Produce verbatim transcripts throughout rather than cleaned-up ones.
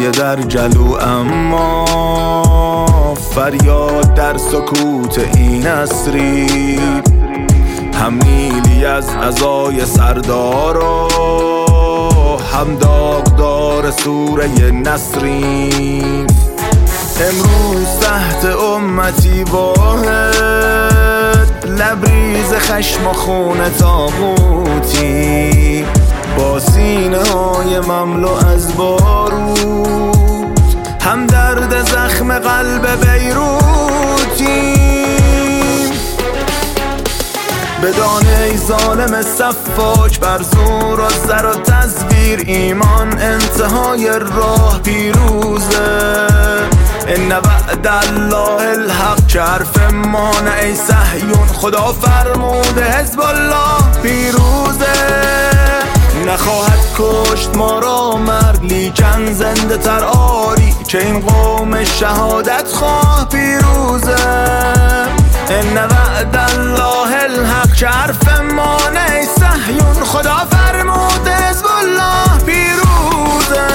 گریه در جلو، اما فریاد در سکوت این عصری. هم نیلی از عزای سردار و هم داغدار سوره نسرین. امروز تحت امتی واحد، لبریز خشم و خون تاغوتی، با سینه های مملو از بارود، هم درد زخم قلب بیروتی. بدانه ای ظالم صفاک، بر زور و زر و تزویر ایمان انتهای راه پیروزه. ان وعد الله الحق، که حرف ما نه ای صهیون، خدا فرموده حزب الله پیروزه. نخواهد کشت ما را مرد، لیکن زنده تر آری، که این قوم شهادت خواه پیروزه. ان وعد الله الحق، که حرف ما نه ای صهیون، خدا فرموده حزب الله پیروزه.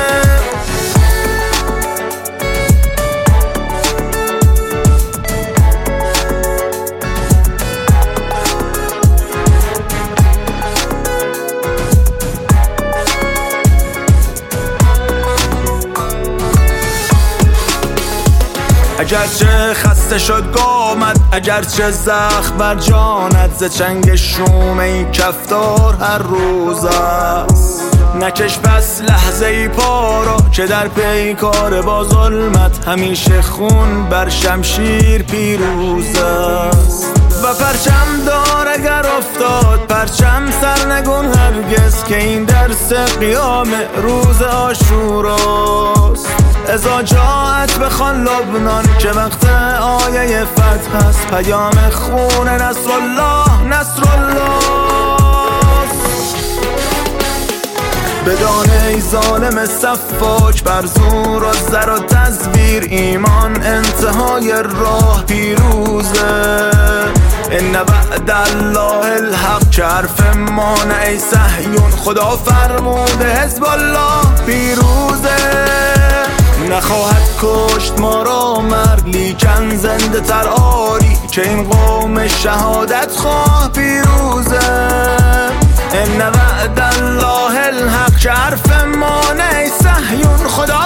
اگرچه خسته شد قامت، اگرچه زخم بر جانت، ز چنگ شوم این کفتار هر روز است. نکش پس لحظه ای پا را، که در پیکار با ظلمت، همیشه خون بر شمشیر پیروز است. و پرچم دار اگر افتاد، پرچم سر نگون هرگز، که این درس قیام روز عاشوراست. ازا جاعت بخوان لبنان، که وقت آیه فتح است، پیام خون نصر الله نصر الله. بدانه ای ظالم صفاک، بر زور و زر و تزویر ایمان انتهای راه پیروزه. ان وعد الله الحق، که حرف ما نه ای صهیون، خدا فرموده حزب الله پیروزه. نخواهد کشت ما را مرد، لیکن زنده تر آری، که این قوم شهادت خواه پیروزه. ان وعد الله الحق، که حرف ما نه ای صهیون، خدا